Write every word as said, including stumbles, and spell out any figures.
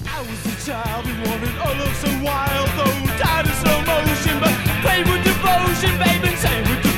I was a child who wanted all love so wild, though died in slow motion, but prayed with devotion, babe, and sang with